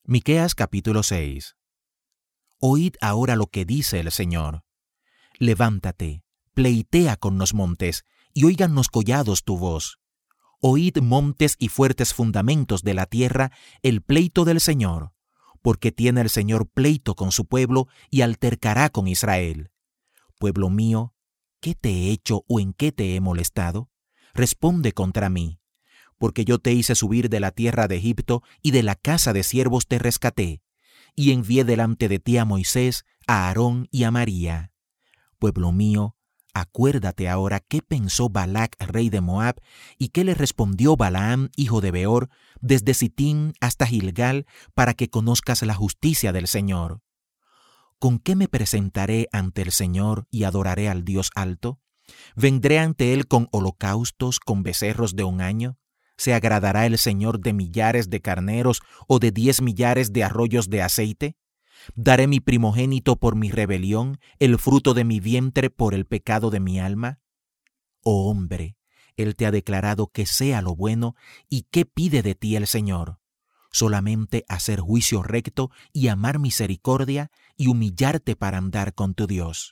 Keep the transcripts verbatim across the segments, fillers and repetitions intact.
Miqueas capítulo seis. Oíd ahora lo que dice el Señor. Levántate, pleitea con los montes, y oigan los collados tu voz. Oíd montes y fuertes fundamentos de la tierra el pleito del Señor, porque tiene el Señor pleito con su pueblo y altercará con Israel. Pueblo mío, ¿qué te he hecho o en qué te he molestado? Responde contra mí. Porque yo te hice subir de la tierra de Egipto y de la casa de siervos te rescaté, y envié delante de ti a Moisés, a Aarón y a María. Pueblo mío, acuérdate ahora qué pensó Balac, rey de Moab, y qué le respondió Balaam, hijo de Beor, desde Sitín hasta Gilgal, para que conozcas la justicia del Señor. ¿Con qué me presentaré ante el Señor y adoraré al Dios alto? ¿Vendré ante él con holocaustos, con becerros de un año? ¿Se agradará el Señor de millares de carneros o de diez millares de arroyos de aceite? ¿Daré mi primogénito por mi rebelión, el fruto de mi vientre por el pecado de mi alma? Oh hombre, Él te ha declarado que sea lo bueno, ¿y qué pide de ti el Señor? Solamente hacer juicio recto y amar misericordia y humillarte para andar con tu Dios.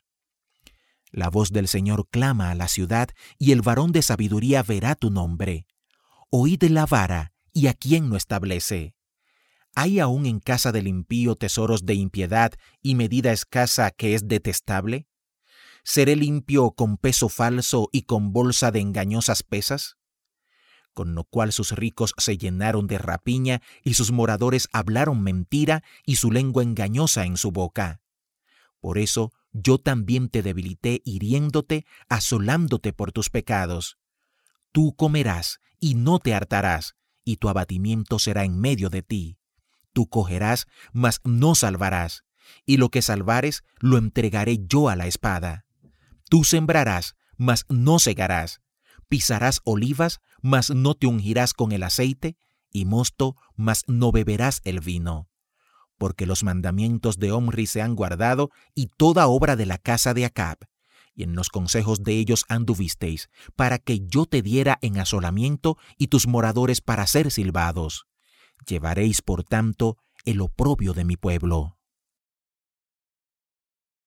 La voz del Señor clama a la ciudad, y el varón de sabiduría verá tu nombre. Oíd la vara, ¿y a quién no establece? ¿Hay aún en casa del impío tesoros de impiedad y medida escasa que es detestable? ¿Seré limpio con peso falso y con bolsa de engañosas pesas? Con lo cual sus ricos se llenaron de rapiña y sus moradores hablaron mentira y su lengua engañosa en su boca. Por eso yo también te debilité hiriéndote, asolándote por tus pecados. Tú comerás y no te hartarás, y tu abatimiento será en medio de ti. Tú cogerás, mas no salvarás, y lo que salvares lo entregaré yo a la espada. Tú sembrarás, mas no segarás. Pisarás olivas, mas no te ungirás con el aceite, y mosto, mas no beberás el vino. Porque los mandamientos de Omri se han guardado, y toda obra de la casa de Acab, y en los consejos de ellos anduvisteis, para que yo te diera en asolamiento y tus moradores para ser silbados. Llevaréis, por tanto, el oprobio de mi pueblo.